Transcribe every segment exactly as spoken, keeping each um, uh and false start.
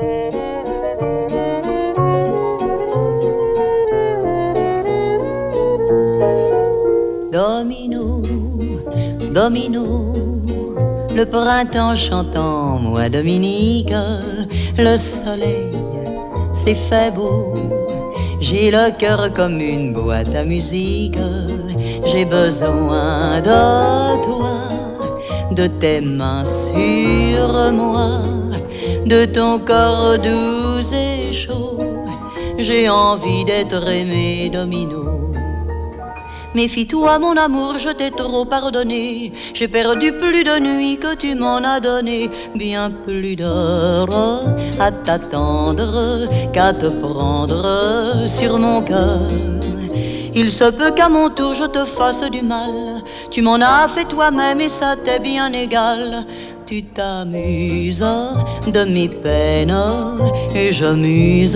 Domino, domino, le printemps chantant, moi Dominique, le soleil s'est fait beau. J'ai le cœur comme une boîte à musique, j'ai besoin de toi, de tes mains sur moi, de ton corps doux et chaud. J'ai envie d'être aimé, Domino. Méfie-toi mon amour, je t'ai trop pardonné. J'ai perdu plus de nuits que tu m'en as donné, bien plus d'heures à t'attendre qu'à te prendre sur mon cœur. Il se peut qu'à mon tour je te fasse du mal. Tu m'en as fait toi-même et ça t'est bien égal. Tu t'amuses de mes peines et je m'use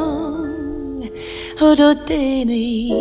de t'aimer.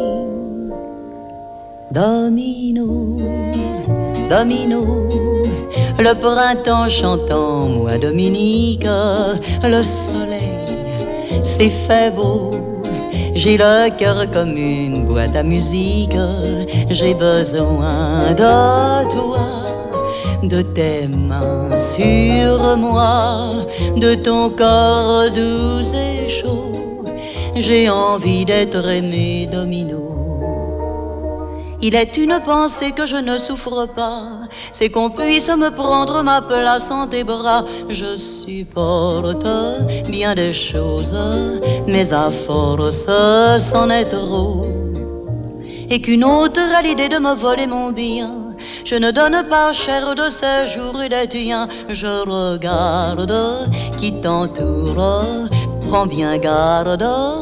Domino, domino, le printemps chantant, moi Dominique, le soleil s'est fait beau. J'ai le cœur comme une boîte à musique, j'ai besoin de toi, de tes mains sur moi, de ton corps doux et chaud. J'ai envie d'être aimé, Domino. Il est une pensée que je ne souffre pas, c'est qu'on puisse me prendre ma place en tes bras. Je supporte bien des choses, mais à force c'en est trop. Et qu'une autre a l'idée de me voler mon bien, je ne donne pas cher de ces jours et des tiens. Je regarde qui t'entoure, prends bien garde,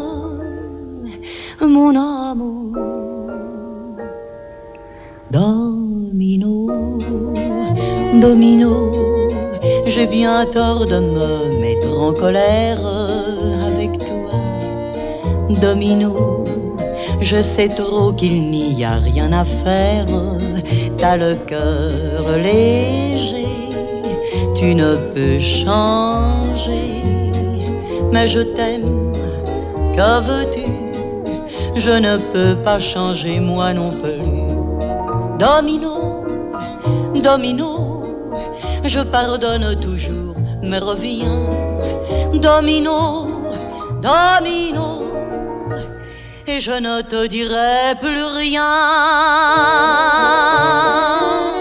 mon amour. Domino, domino, j'ai bien tort de me mettre en colère avec toi. Domino, je sais trop qu'il n'y a rien à faire. T'as le cœur léger, tu ne peux changer. Mais je t'aime, que veux-tu? Je ne peux pas changer moi non plus. Domino, domino, je pardonne toujours, mais reviens. Domino, domino, et je ne te dirai plus rien.